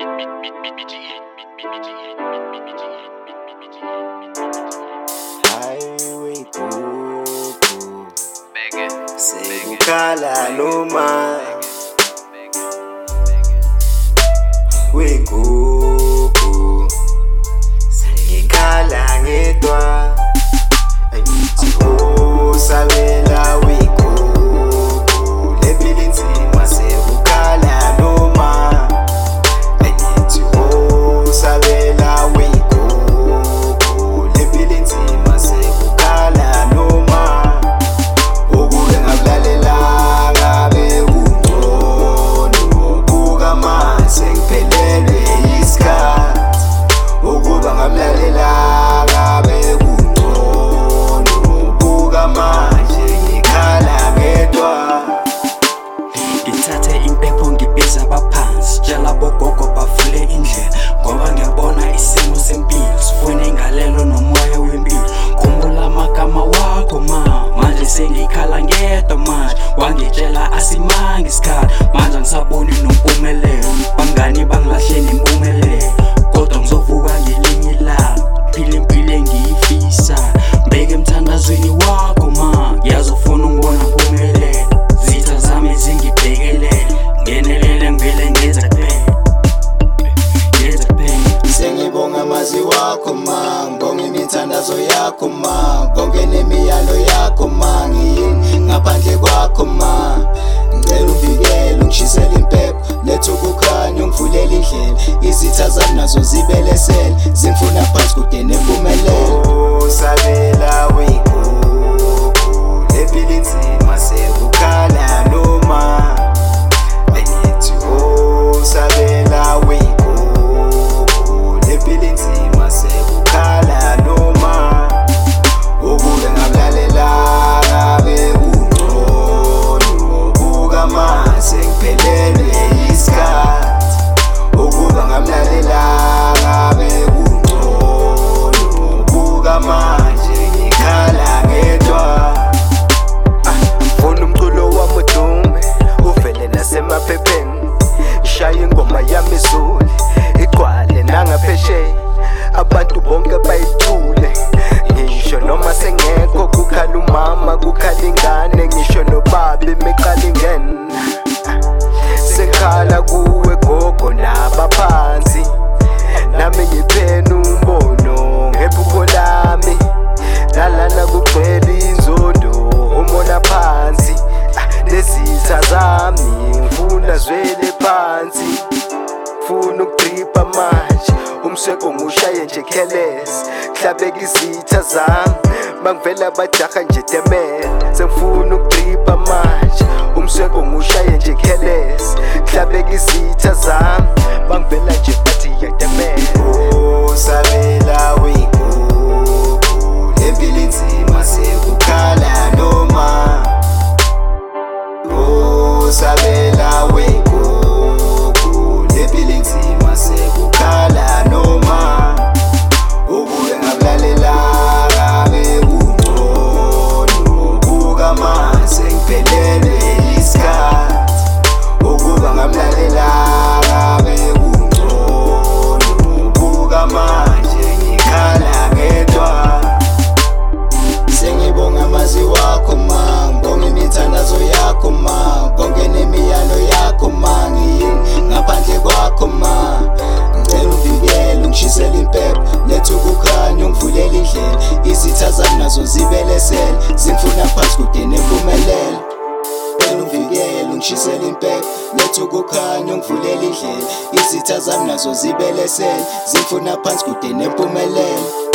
Highway Gugu sekukhala noma wegugu sengikhala ngedwa usabela wegugu lempilo inzima sekukhala noma usabela wegugu lempilo inzima sekukhala noma ukube ngakulalela bekungcono buka manje ngiphelelwe yisikhathi ukuba ngamlalela bekungcono buka manje ngikhala ngedwa ngithathe impepho ngibiza abaphansi tshela bogogo bavule indlela ngoba ngiyabona isimo sempilo sifuna ingalelo nomoya wempilo khumbula amagama wakho manje sengikhala ngedwa manje wangitshela asimange isikhala manje angisaboni nompumelelo bangani bangilahle nempumelelo kodwa ngizovuka ngelinye ilanga phila impilo engiyifisa mbeke emthandazweni wakho ngiyazofuna ungibona mpumelelo zitha zami zingibhekelele ngenelele ngivele ngenza kuphela sengibonga amazwi wakho ngibonga imithandazo yakho konke nemiyalo yakho ngaphandle kwakho ngicela uvikele ungishisele impepho letha ukukhanya ungivulele indlela izitha zami nazo zibelesele zingifuna phansi kude nempumelelo usabela wegugu lempilo inzima sekukhala noma angithi usabela wegugu lempilo inzima sekukhala noma ukube ngakulalela bekungcono buka manje ngiphelelwe yisikhathi ukuba ngamlalela bekungcono buka manje ngikhala ngedwa ngifuna umculo wami udume uvele nasemaphepheni ngishaya ingoma yami izule igcwale nangaphesheya abantu bonke bayicule ngisho noma sengekho kukhala umama kukhala ingane ngisho nobaba imiqala ingena sekhala kuwe gogo nabaphansi nami ngiphena umbono ngephupho lami nalana kugcwele inzondo umona phansi nezitha zami ngifuna zwele phansi ngifuna ukudripa manje umsweko ngushaye nje careless hlabeka izitha zami mangivela bajaha nje temele sengifuna ukudripa manje umsweko ngushaye nje careless hlabeka izitha zami mangivela nje bathi yatemele usabela wegugu lempilo inzima sekukhala noma usabela wegugu lempilo inzima sekukhala noma ukube ngakulalela bekungcono buka manje ngiphelelwe yisikhathi ukuba ngamlalela bekungcono buka manje ngikhala ngedwa sengibonga amazwi wakho ngibonga imithandazo yakho konke nemiyalo yakho ngaphandle kwakho ngicela uvikele ungishisele impepho letha ukukhanya ungivulele indlela izitha zami nazo zibelesele zingifuna phansi kude nempumelelo ngicela uvikele ungishisele impepho letha ukukhanya ungivulele indlela izitha zami nazo zibelesele zingifuna phansi kude nempumelelo